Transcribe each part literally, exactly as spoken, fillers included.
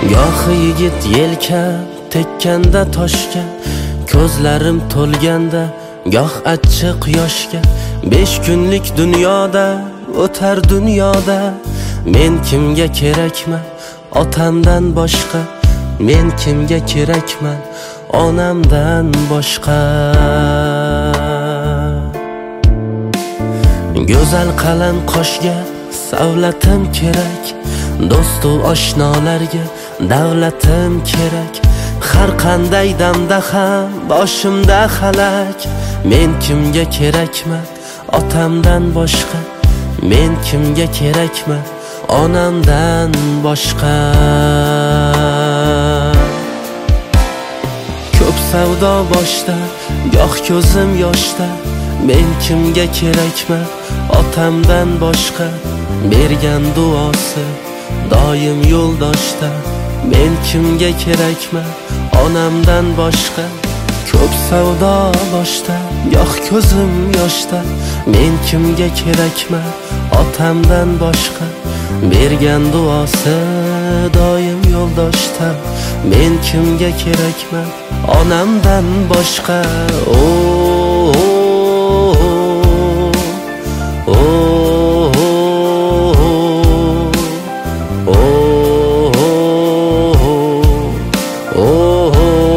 Gohi yigit yelka tekkanda toshga, ko'zlarim to'lganda goh achchiq yoshga. Besh kunlik dunyoda o'tar dunyoda, men kimga kerakman otamdan boshqa, men kimga kerakman onamdan boshqa. Go'zal qalam qoshga savlatim kerak, do'stu oshnolarga davlatim kerak. Har qanday damda ham boshimda xalak, men kimga kerakman otamdan boshqa, men kimga kerakman onamdan boshqa. Ko'p savdo boshda, goh ko'zim yoshda, men kimga kerakman otamdan boshqa. Bergan duosi doim yo'ldoshda, men kimga kerakman onamdan boshqa. Ko'p savdo boshda, goh ko'zim yoshda, men kimga kerakman otamdan boshqa. Bergan duosi doim yo'ldoshda, men kimga kerakman onamdan boshqa. Oh, oh, oh, oh, oh, oh.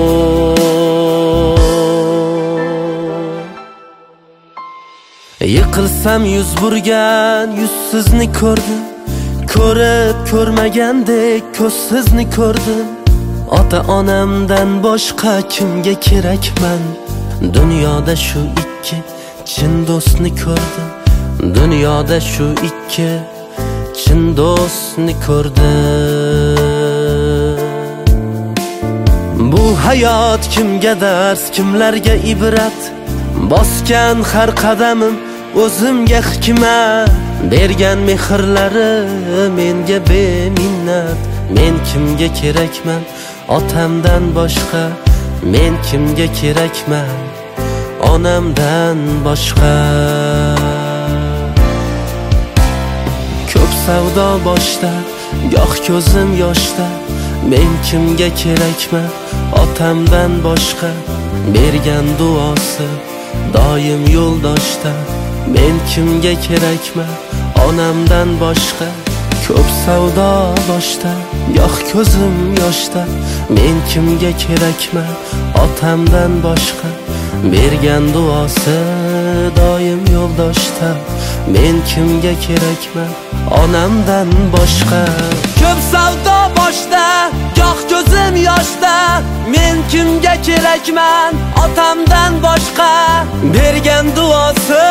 Yiqilsam yuz burgan yuzsizni ko'rdim, ko'rib ko'rmagandek ko'zsizni ko'rdim. Ota onamdan boshqa kimga kerakman? Dunyoda shu ikki chin do'stni ko'rdim, dunyoda shu ikki chin do'stni ko'rdim. Bu hayot kimga dars, kimlarga ibrat, bosgan har qadamim o'zimga hikmat. Bergan mehrlari menga beminnat, men kimga kerakman otamdan boshqa, men kimga kerakman onamdan boshqa. Ko'p savdo boshda, goh ko'zim yoshda, men kimga kerakman otamdan boshqa. Bergan duosi doim yo'ldoshda, men kimga kerakman onamdan boshqa. Ko'p savdo boshda, goh ko'zim yoshda, men kimga kerakman otamdan boshqa. Bergan duosi doim yo'ldoshda, men kimga kerakman onamdan boshqa. Ko'p savdo boshda, goh ko'zim yoshda, men kimga kerakman otamdan boshqa. Bergan duosi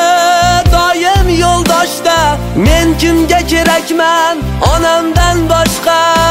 doim yo'ldoshda, men kimga kerakman onamdan boshqa.